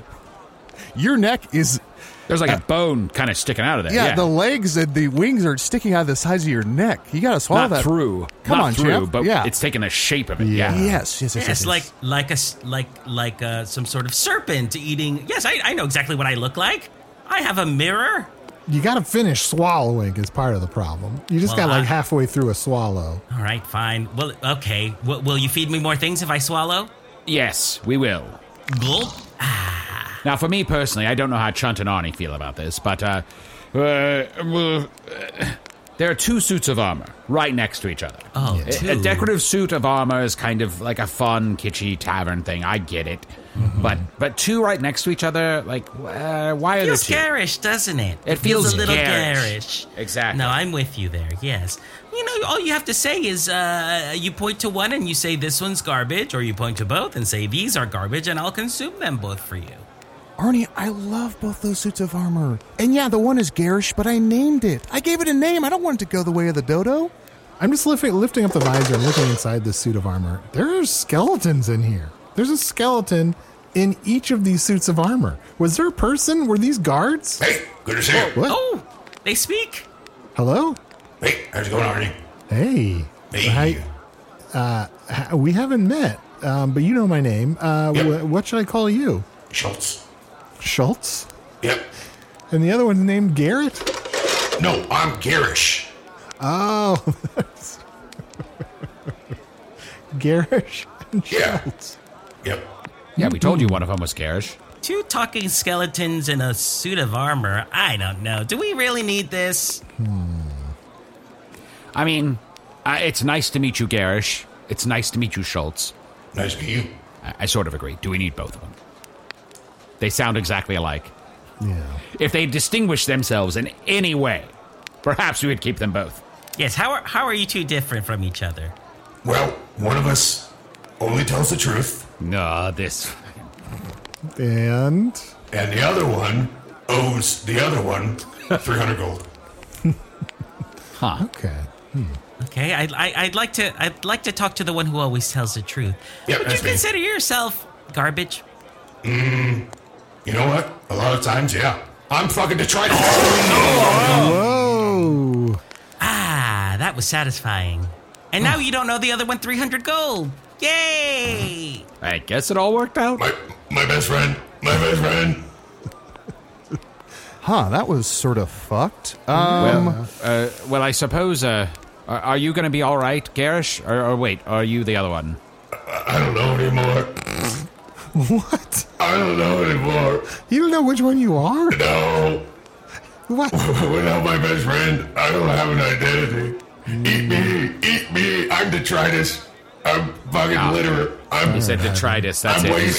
Your neck is... There's like a bone kind of sticking out of there. Yeah, Yeah, the legs and the wings are sticking out of the sides of your neck. You got to swallow not that. through. Come not on, through, champ. but Yeah. it's taking the shape of it. Yeah. Yeah. Yes, yes, yes, Yes, yes. like like a s- like like uh, some sort of serpent eating. Yes, I, I know exactly what I look like. I have a mirror. You got to finish swallowing is part of the problem. You just Well, got like I- halfway through a swallow. All right, fine. Well, okay. W- will you feed me more things if I swallow? Yes, we will. Gulp. Now, for me personally, I don't know how Chunt and Arnie feel about this, but uh, uh, well, uh, there are two suits of armor right next to each other. Oh, A- two. A decorative suit of armor is kind of like a fun, kitschy tavern thing. I get it. Mm-hmm. But but two right next to each other, like, uh, why are there Feels two? garish, doesn't it? It feels a little garish. garish. Exactly. No, I'm with you there. Yes. You know, all you have to say is uh, you point to one and you say this one's garbage, or you point to both and say these are garbage, and I'll consume them both for you. Arnie, I love both those suits of armor. And yeah, the one is garish, but I named it. I gave it a name. I don't want it to go the way of the dodo. I'm just lifting, lifting up the visor and looking inside this suit of armor. There are skeletons in here. There's a skeleton in each of these suits of armor. Was there a person? Were these guards? Hey, good to see you. What? Oh, they speak. Hello? Hey, how's it going, Arnie? Hey. Hey. Hi. Uh, ha- we haven't met, um, but you know my name. Uh, Yep. wh- what should I call you? Schultz. Schultz? Yep. And the other one's named Garrett? No, I'm garish. Oh. Garish and Yeah. Schultz. Yep. Yeah, we told you one of them was garish. Two talking skeletons in a suit of armor. I don't know. Do we really need this? I mean, uh, it's nice to meet you, Garish. It's nice to meet you, Schultz. Nice to meet you. I, I sort of agree. Do we need both of them? They sound exactly alike. Yeah. If they distinguish themselves in any way, perhaps we would keep them both. Yes. How are how are you two different from each other? Well, one of us only tells the truth, No, this. And and the other one owes the other one three hundred gold. Huh. okay. Hmm. Okay, I'd, I, I'd like to I'd like to talk to the one who always tells the truth. Yeah, Would you that's me. consider yourself garbage? Mm, you know what? A lot of times, yeah. I'm fucking detritus. Whoa. Ah, that was satisfying. And now you don't know the other one three hundred gold. Yay! I guess it all worked out. My, my best friend. My best friend. Huh, that was sort of fucked. Um, well, uh, well, I suppose, uh, are, are you going to be all right, Garish? Or, or wait, are you the other one? I, I don't know anymore. What? I don't know anymore. You don't know which one you are? No. What? Without my best friend, I don't have an identity. Eat me, eat me. I'm detritus. I'm fucking Ah. litter. I'm. You said detritus, that's I'm it. He's wasted.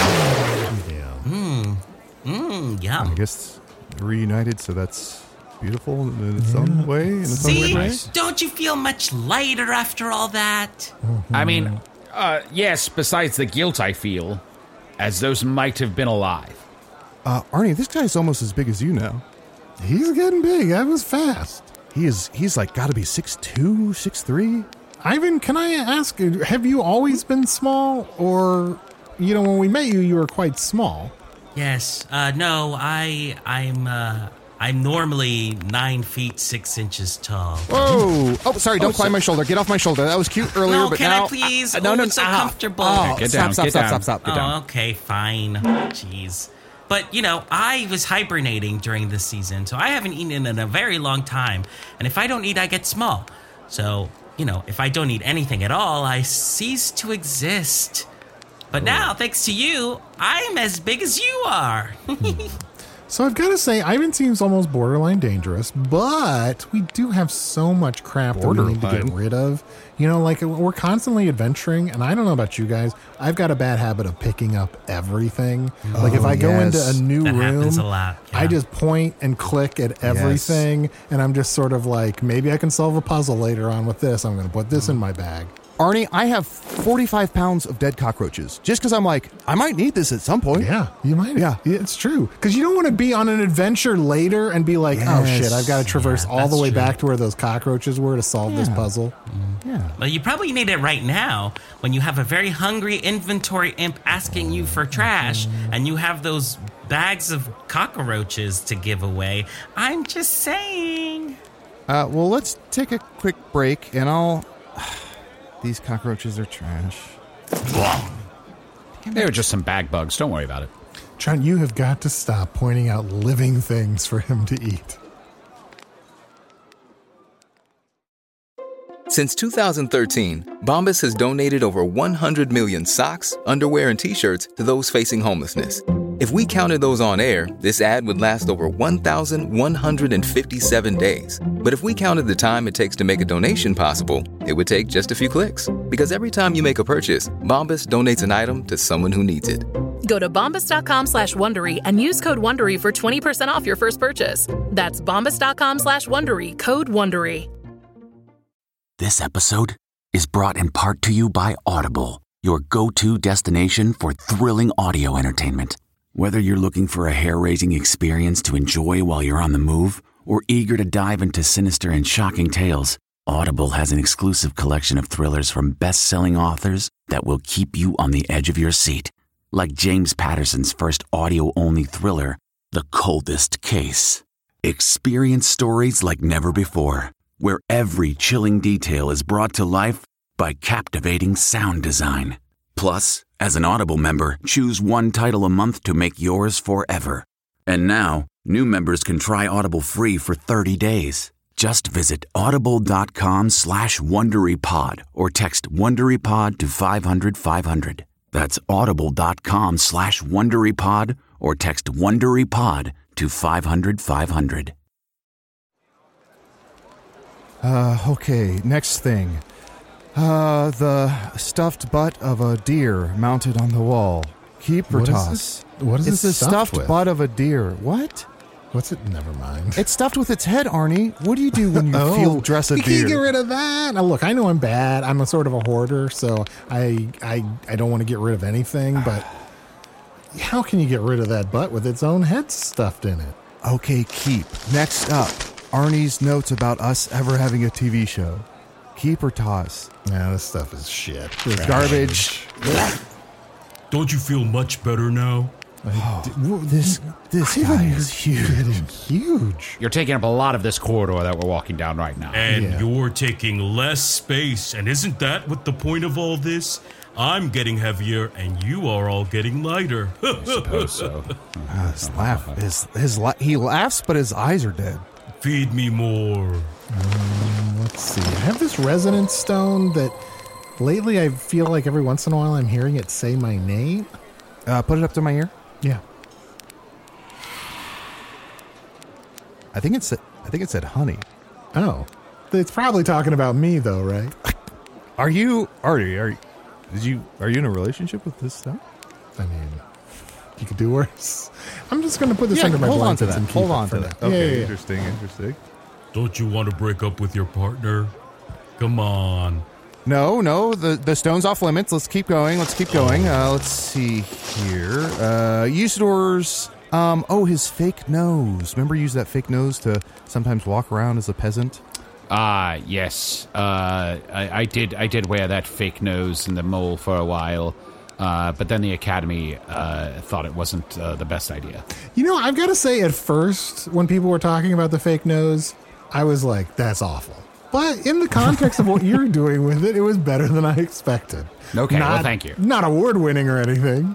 gone. Mmm. Mmm, I yum. guess reunited, so that's beautiful in its own way. In its own See, way. don't you feel much lighter after all that? I mean, uh, yes, besides the guilt I feel, as those might have been alive. Uh, Arnie, this guy's almost as big as you now. He's getting big. That was fast. He is. He's like got to be six two, six three. Ivan, can I ask, have you always been small? Or, you know, when we met you, you were quite small. Yes. Uh, no, I, I'm, uh, I'm normally nine feet six inches tall. Whoa! Oh, sorry! Don't climb my shoulder. Get off my shoulder. That was cute earlier, No, but can now I please? Uh, no, Oh, no, it's so ah. comfortable. Oh, Get stop, down, stop, get stop, down. stop, stop, Oh, Get down. okay, fine. Jeez. But, you know, I was hibernating during this season, so I haven't eaten in a very long time. And if I don't eat, I get small. So, you know, if I don't eat anything at all, I cease to exist. But now, thanks to you, I'm as big as you are. So I've got to say, Ivan seems almost borderline dangerous, but we do have so much crap that we need to get Borderline. rid of. You know, like we're constantly adventuring, and I don't know about you guys, I've got a bad habit of picking up everything. like if I go yes. into a new That room, happens a lot, yeah. I just point and click at everything, and I'm just sort of like, maybe I can solve a puzzle later on with this. I'm going to put this in my bag. Arnie, I have forty-five pounds of dead cockroaches. Just because I'm like, I might need this at some point. Yeah, you might. Yeah. It's true. Because you don't want to be on an adventure later and be like, oh Yes. shit, I've got to traverse Yeah, all the that's way true. back to where those cockroaches were to solve this Yeah. puzzle. Yeah. Well, you probably need it right now when you have a very hungry inventory imp asking you for trash and you have those bags of cockroaches to give away. I'm just saying. Uh, well, let's take a quick break, and I'll. These cockroaches are trash. They were just some bag bugs. Don't worry about it. John, you have got to stop pointing out living things for him to eat. Since two thousand thirteen, Bombas has donated over one hundred million socks, underwear, and T-shirts to those facing homelessness. If we counted those on air, this ad would last over one thousand one hundred fifty-seven days. But if we counted the time it takes to make a donation possible, it would take just a few clicks. Because every time you make a purchase, Bombas donates an item to someone who needs it. Go to bombas.com slash Wondery and use code Wondery for twenty percent off your first purchase. That's bombas.com slash Wondery, code Wondery. This episode is brought in part to you by Audible, your go-to destination for thrilling audio entertainment. Whether you're looking for a hair-raising experience to enjoy while you're on the move or eager to dive into sinister and shocking tales, Audible has an exclusive collection of thrillers from best-selling authors that will keep you on the edge of your seat. Like James Patterson's first audio-only thriller, The Coldest Case. Experience stories like never before, where every chilling detail is brought to life by captivating sound design. Plus, as an Audible member, choose one title a month to make yours forever. And now, new members can try Audible free for thirty days. Just visit audible.com slash WonderyPod or text WonderyPod to five hundred five hundred. That's audible.com slash WonderyPod or text WonderyPod to five hundred five hundred. Uh, okay, next thing. Uh, the stuffed butt of a deer mounted on the wall. Keep or What is toss? this- what is it's this the stuffed stuffed with? butt of a deer. What? What's it? Never mind. It's stuffed with its head, Arnie. What do you do when you Oh, field dress a you deer? can't get rid of that. Now, look, I know I'm bad. I'm a sort of a hoarder, so I I, I don't want to get rid of anything, but how can you get rid of that butt with its own head stuffed in it? Okay, keep. Next up, Arnie's notes about us ever having a T V show. Keep or toss? Nah, this stuff is shit. This Garbage. Don't you feel much better now? Oh, this this guy is huge. Huge. You're taking up a lot of this corridor that we're walking down right now. And Yeah. you're taking less space, and isn't that what the point of all this? I'm getting heavier, and you are all getting lighter. I suppose so. Ah, his laugh, his his la- he laughs, but his eyes are dead. Feed me more. Um, let's see. I have this resonance stone that lately I feel like every once in a while I'm hearing it say my name. Uh, put it up to my ear. Yeah. I think it said. I think it said honey. Oh, it's probably talking about me though, right? Are you? Are you? Are you? Did you? Are you in a relationship with this stuff? I mean, you could do worse. I'm just going to put this Yeah, under my hold on to blankets that. and keep Hold it on for to now. that. Yeah, Okay, yeah, yeah. interesting, interesting. Don't you want to break up with your partner? Come on. No, no, the the stone's off limits. Let's keep going. Let's keep going. Uh, let's see here. Uh, Usador's. Um, oh, his fake nose. Remember, you use that fake nose to sometimes walk around as a peasant. Ah, yes. Uh, I, I did. I did wear that fake nose in the mole for a while, uh, but then the academy uh, thought it wasn't uh, the best idea. You know, I've got to say, at first, when people were talking about the fake nose, I was like, "That's awful." But in the context of what you're doing with it, it was better than I expected. Okay, not, well, thank you. Not award winning or anything.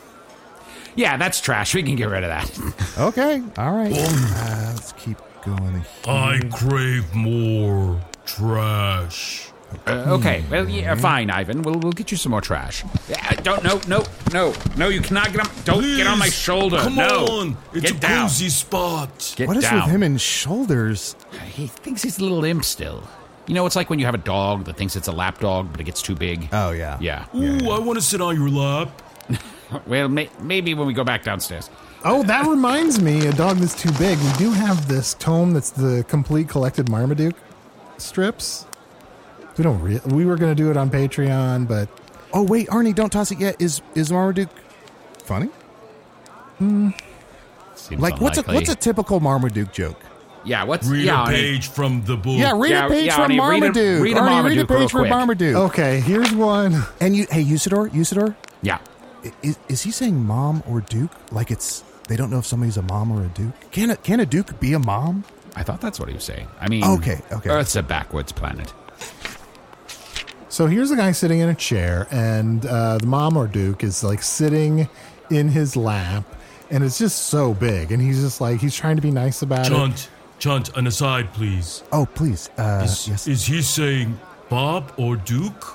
Yeah, that's trash. We can get rid of that. Okay, all right. Uh, let's keep going. Here. I crave more trash. Uh, okay, well, yeah, fine, Ivan. We'll we'll get you some more trash. Uh, don't no no no no. You cannot get on. Don't Please, get on my shoulder. Come no, on. It's get a down. cozy spot. Get What is down. with him and shoulders? He thinks he's a little imp still. You know, it's like when you have a dog that thinks it's a lap dog, but it gets too big. Oh yeah. Yeah. Ooh, I want to sit on your lap. Well, may- maybe when we go back downstairs. Oh, that reminds me, a dog that's too big. We do have this tome that's the complete collected Marmaduke strips. We don't. Re- we were going to do it on Patreon, but Oh wait, Arnie, don't toss it yet. Is is Marmaduke funny? mm, Seems Like what's a unlikely. what's a typical Marmaduke joke? Yeah, what's Read yeah, a Arnie. page from the book. Yeah, read Yeah, a page yeah, from Arnie, read a- Marmaduke. read a Arnie, read a Marmaduke real page from quick. Marmaduke. okay. Here's one. And you, hey, Usador, Usador, Yeah. is, is he saying mom or duke? Like it's they don't know if somebody's a mom or a duke. Can a, can a duke be a mom? I thought that's what he was saying. I mean, Okay, okay. Earth's a backwards planet. So here's a guy sitting in a chair, and uh, the mom or Duke is like sitting in his lap, and it's just so big, and he's just like he's trying to be nice about it. Chunt, Chunt, an aside, please. Oh, please. Uh, Is, yes. is he saying Bob or Duke?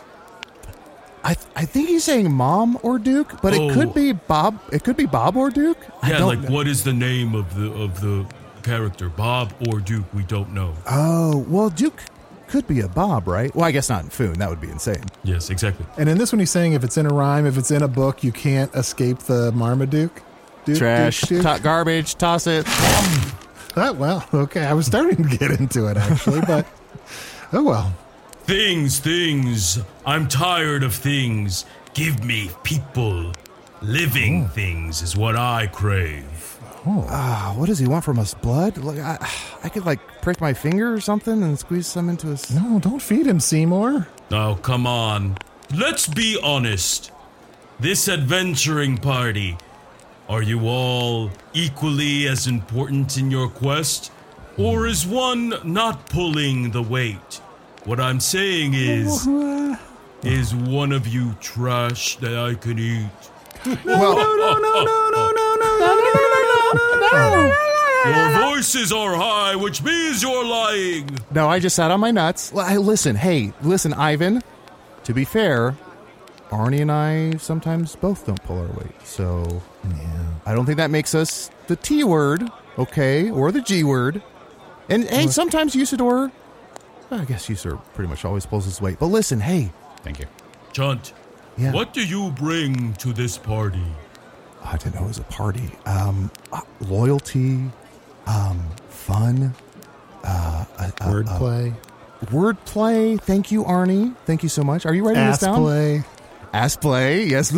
I th- I think he's saying mom or duke, but it Oh. could be Bob. It could be Bob or Duke. I Yeah, don't like know. what is the name of the of the character? Bob or Duke? We don't know. Oh, well, Duke could be a Bob, right? Well, I guess not in Foon. That would be insane. Yes, exactly. And in this one, he's saying if it's in a rhyme, if it's in a book, you can't escape the Marmaduke. Duke, Trash, Duke, Duke. to- garbage, toss it. Oh, well, okay. I was starting to get into it actually, but oh well. Things, things. I'm tired of things. Give me people. Living things is what I crave. Ah, what does he want from us? Blood? Like I, I could like prick my finger or something and squeeze some into his. No, don't feed him, Seymour. Now, come on. Let's be honest. This adventuring party, are you all equally as important in your quest? Or is one not pulling the weight? What I'm saying is, is one of you trash that I can eat? Well, No, no, no, no, no, no, no, no, no, no, no. Your voices are high, which means you're lying. no, I just sat on my nuts. Well, I, listen, hey, listen, Ivan. To be fair, Arnie and I sometimes both don't pull our weight, so I don't think that makes us the T word, okay, or the G word. And hey, sometimes Usador, I guess Usador pretty much always pulls his weight. But listen, hey, Thank you. Chunt, yeah, what do you bring to this party? I didn't know it was a party. Um, uh, loyalty, um, fun, uh, uh, uh, Wordplay. uh, wordplay. Thank you, Arnie. Thank you so much. Are you writing Ass this down? play. Ass play, yes.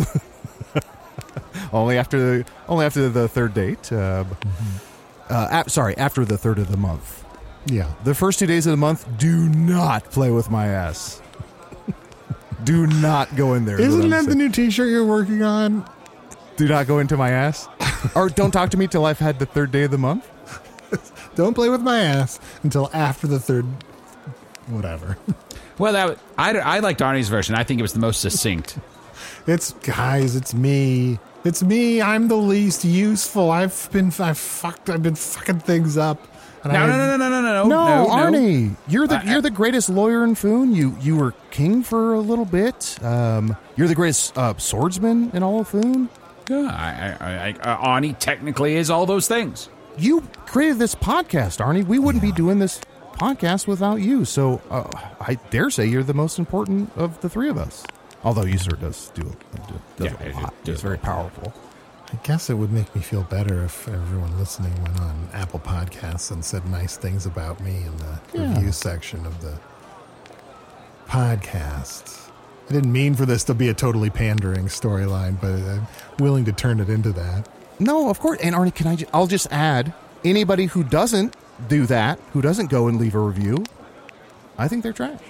only after the only after the third date. Uh, uh, ap- sorry, after the third of the month. Yeah. The first two days of the month, do not play with my ass. Do not go in there. Isn't that the new T-shirt you're working on? Do not go into my ass? Or don't talk to me till I've had the third day of the month? Don't play with my ass until after the third... Whatever. Well, that, I, I liked Arnie's version. I think it was the most succinct. It's, guys, it's me. It's me. I'm the least useful. I've been, I've fucked, I've been fucking things up. And No, I, no, no, no, no, no, no, No, no, Arnie, you're the Uh, you're the greatest lawyer in Foon. You you were king for a little bit. Um, you're the greatest uh, swordsman in all of Foon. Yeah, I, I, I, uh, Arnie technically is all those things. You created this podcast, Arnie. We wouldn't be doing this podcast without you. So uh, I dare say you're the most important of the three of us. Although User does do, do does Yeah, a I lot. do- He's very powerful. I guess it would make me feel better if everyone listening went on Apple Podcasts and said nice things about me in the Yeah. review section of the podcast. I didn't mean for this to be a totally pandering storyline, but I'm willing to turn it into that. No, of course. And Arnie, can I? Ju- I'll just add anybody who doesn't do that, who doesn't go and leave a review, I think they're trash.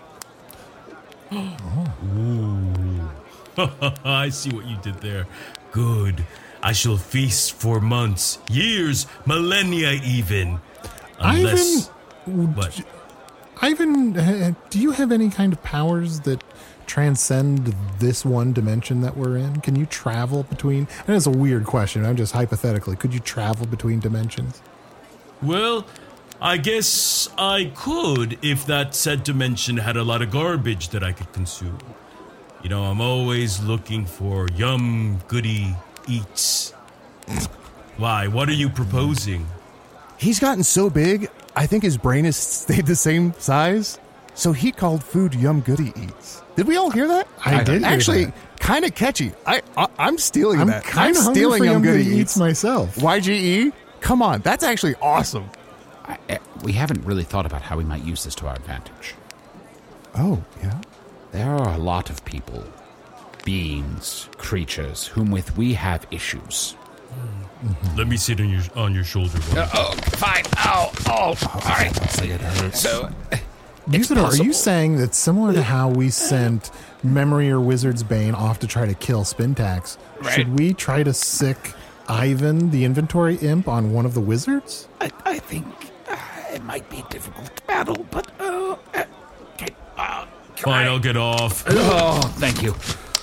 Ooh. I see what you did there. Good. I shall feast for months, years, millennia even. Unless... Ivan, What? Ivan, uh, do you have any kind of powers that transcend this one dimension that we're in? Can you travel between? And it's a weird question. I'm just hypothetically. Could you travel between dimensions? Well, I guess I could if that said dimension had a lot of garbage that I could consume. You know, I'm always looking for yum goody eats. Why? What are you proposing? He's gotten so big, I think his brain has stayed the same size. So he called food Yum Goody Eats. Did we all hear that? I did hear Actually, that. kind of catchy. I, I I'm stealing I'm that. kind of I'm hungry stealing for Yum Yum Goody, Goody Eats Eats myself. Y G E? Come on, that's actually awesome. I, uh, we haven't really thought about how we might use this to our advantage. Oh, yeah? There are a lot of people, beings, creatures, whom with we have issues. Let me sit on your on your shoulder. Uh, oh, fine. Oh, oh, all right. So, Usador, are possible. you saying that similar to how we sent Memory or Wizard's Bane off to try to kill Spintax, Right. should we try to sick Ivan, the inventory imp, on one of the wizards? I, I think uh, it might be a difficult battle, but uh, uh, okay. Uh, Fine, I'll get off. Oh, thank you.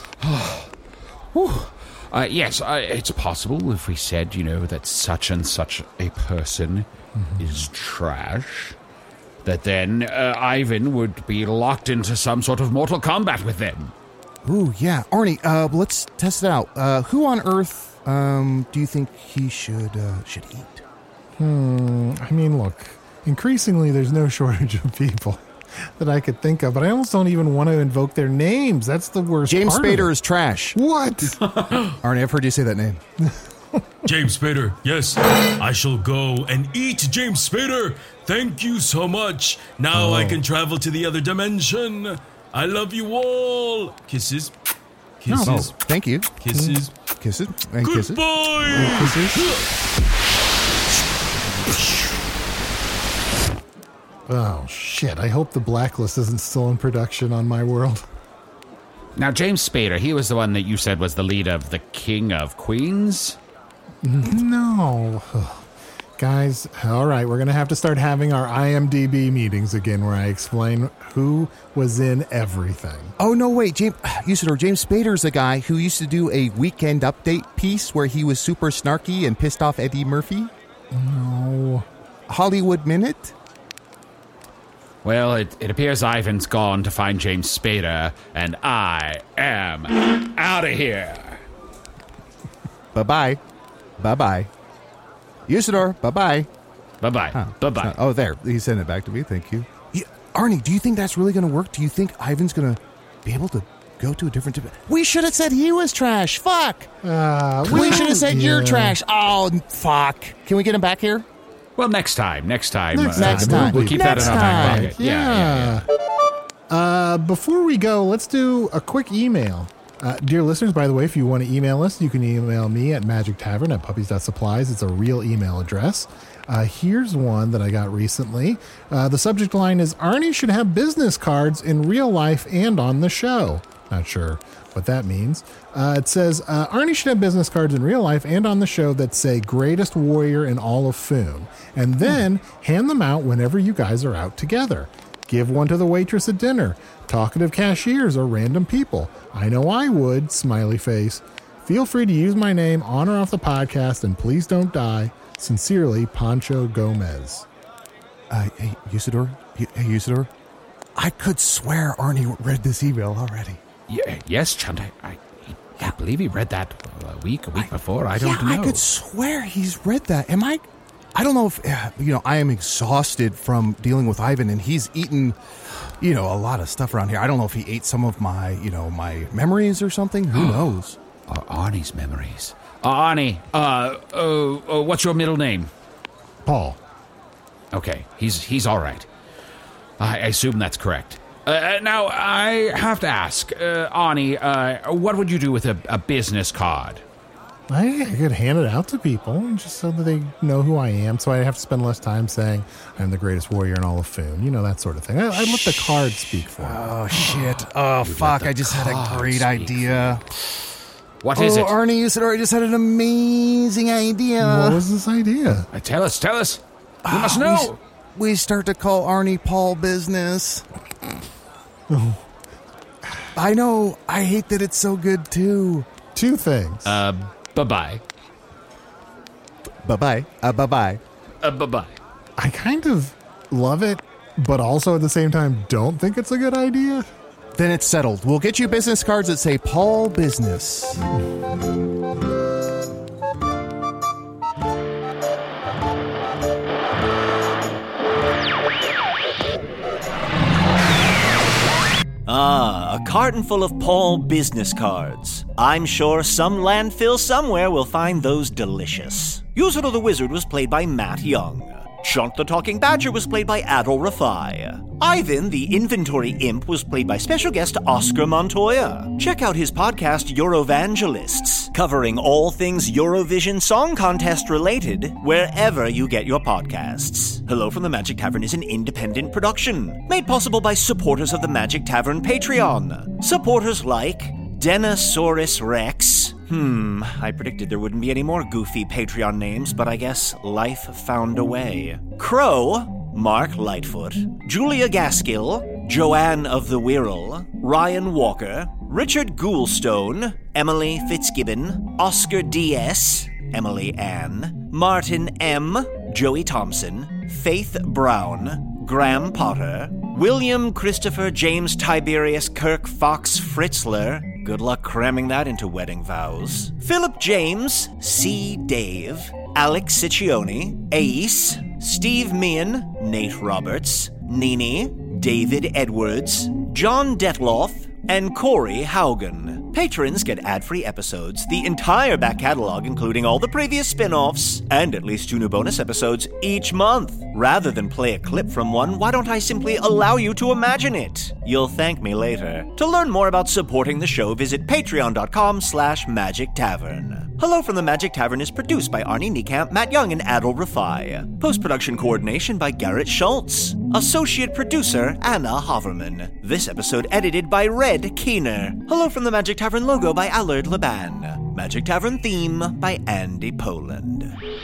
Whew. Uh, yes, uh, it's possible if we said, you know, that such and such a person Mm-hmm. is trash, that then uh, Ivan would be locked into some sort of mortal combat with them. Ooh, yeah. Arnie, uh, let's test it out. Uh, who on Earth um, do you think he should uh, should eat? Hmm. I mean, look, increasingly there's no shortage of people that I could think of, but I almost don't even want to invoke their names. That's the worst James part of Spader it. is trash. What? Arnie, I've heard you say that name. James Spader, yes. I shall go and eat James Spader. Thank you so much. Now Oh. I can travel to the other dimension. I love you all. Kisses. Kisses. Oh, thank you. Kisses. Kisses. And kisses. Goodbye. And kisses. Oh, shit. I hope the blacklist isn't still in production on my world. Now, James Spader, he was the one that you said was the lead of the King of Queens? No. Guys, all right, we're going to have to start having our I M D B meetings again where I explain who was in everything. Oh, no, wait. James, Usador, James Spader's the guy who used to do a weekend update piece where he was super snarky and pissed off Eddie Murphy? No. Hollywood Minute? Well, it, it appears Ivan's gone to find James Spader, and I am out of here. Bye-bye. Bye-bye. Usador, bye-bye. Bye-bye. Huh. Bye-bye. Oh, there. He sent it back to me. Thank you. Yeah, Arnie, do you think that's really going to work? Do you think Ivan's going to be able to go to a different... Di- we should have said he was trash. Fuck. Uh, we well, should have said yeah. you're trash. Oh, fuck. Can we get him back here? Well, next time. Next time. Next uh, Next time. We'll keep Next that in our back time. pocket. Yeah. yeah, yeah. Uh, before we go, let's do a quick email. Uh, dear listeners, by the way, if you want to email us, you can email me at magic tavern at puppies dot supplies. It's a real email address. Uh, here's one that I got recently. Uh, the subject line is, Arnie should have business cards in real life and on the show. Not sure what that means. Uh, it says, uh, Arnie should have business cards in real life and on the show that say greatest warrior in all of Foon. And then hand them out whenever you guys are out together. Give one to the waitress at dinner, talkative cashiers, or random people. I know I would, smiley face. Feel free to use my name on or off the podcast, and please don't die. Sincerely, Pancho Gomez. Uh, hey, Usador? Hey, Usador? I could swear Arnie read this email already. Yeah, yes, Chunt. I, I, I believe he read that a week, a week I, before. I don't yeah, know. I could swear he's read that. Am I... I don't know if, you know, I am exhausted from dealing with Ivan, and he's eaten, you know, a lot of stuff around here. I don't know if he ate some of my, you know, my memories or something. Who knows? Uh, Arnie's memories. Uh, Arnie, uh, uh, uh, what's your middle name? Paul. Okay, he's he's all right. I assume that's correct. Uh, now, I have to ask, uh, Arnie, uh, what would you do with a, a business card? I could hand it out to people just so that they know who I am, so I have to spend less time saying I'm the greatest warrior in all of Foon. You know, that sort of thing. I, I let the card speak for me. Oh, shit. Oh, fuck. I just had a great idea. What is oh, it? Arnie, you said I just had an amazing idea. What was this idea? Uh, tell us, tell us. You uh, must know. We, we start to call Arnie Paul business. Oh. I know. I hate that it's so good, too. Two things. Uh, bye-bye. Bye-bye. Uh, bye-bye. Uh, bye-bye. I kind of love it, but also at the same time don't think it's a good idea. Then it's settled. We'll get you business cards that say Paul Business. Ah, a carton full of Paul business cards. I'm sure some landfill somewhere will find those delicious. Usador the Wizard was played by Matt Young. Chunt the Talking Badger was played by Adol Rafai. Ivan the Inventory Imp was played by special guest Oscar Montoya. Check out his podcast Eurovangelists, covering all things Eurovision Song Contest related wherever you get your podcasts. Hello from the Magic Tavern is an independent production, made possible by supporters of the Magic Tavern Patreon. Supporters like Denosaurus Rex. Hmm, I predicted there wouldn't be any more goofy Patreon names, but I guess life found a way. Crow, Mark Lightfoot, Julia Gaskill, Joanne of the Wirral, Ryan Walker, Richard Goulstone, Emily Fitzgibbon, Oscar D S, Emily Ann, Martin M, Joey Thompson, Faith Brown, Graham Potter, William Christopher James Tiberius Kirk Fox Fritzler, good luck cramming that into wedding vows, Philip James, C. Dave, Alex Ciccione, Ace, Steve Meehan, Nate Roberts, Nini, David Edwards, John Detloff, and Corey Haugen. Patrons get ad-free episodes, the entire back catalog including all the previous spin-offs, and at least two new bonus episodes each month. Rather than play a clip from one, why don't I simply allow you to imagine it? You'll thank me later. To learn more about supporting the show, visit patreon.com slash magic tavern. Hello from the Magic Tavern is produced by Arnie Niekamp, Matt Young, and Adol Rafai. Post-production coordination by Garrett Schultz. Associate producer, Anna Hoverman. This episode edited by Red Keener. Hello from the Magic Tavern logo by Allard Laban. Magic Tavern theme by Andy Poland.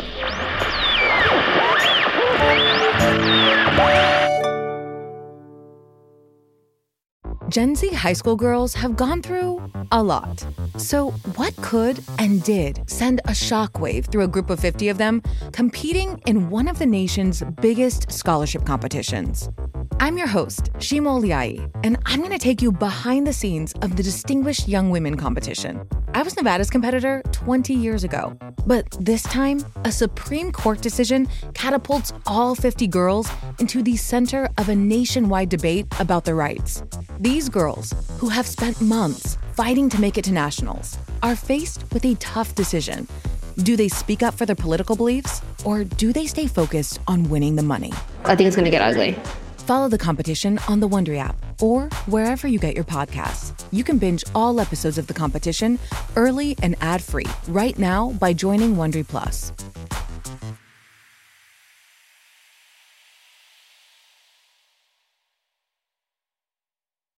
Gen Z high school girls have gone through a lot. So what could and did send a shockwave through a group of fifty of them competing in one of the nation's biggest scholarship competitions? I'm your host, Shima Oliai, and I'm going to take you behind the scenes of the Distinguished Young Women competition. I was Nevada's competitor twenty years ago, but this time, a Supreme Court decision catapults all fifty girls into the center of a nationwide debate about their rights. These girls, who have spent months fighting to make it to nationals, are faced with a tough decision. Do they speak up for their political beliefs, or do they stay focused on winning the money? I think it's going to get ugly. Follow the competition on the Wondery app or wherever you get your podcasts. You can binge all episodes of The Competition early and ad-free right now by joining Wondery Plus.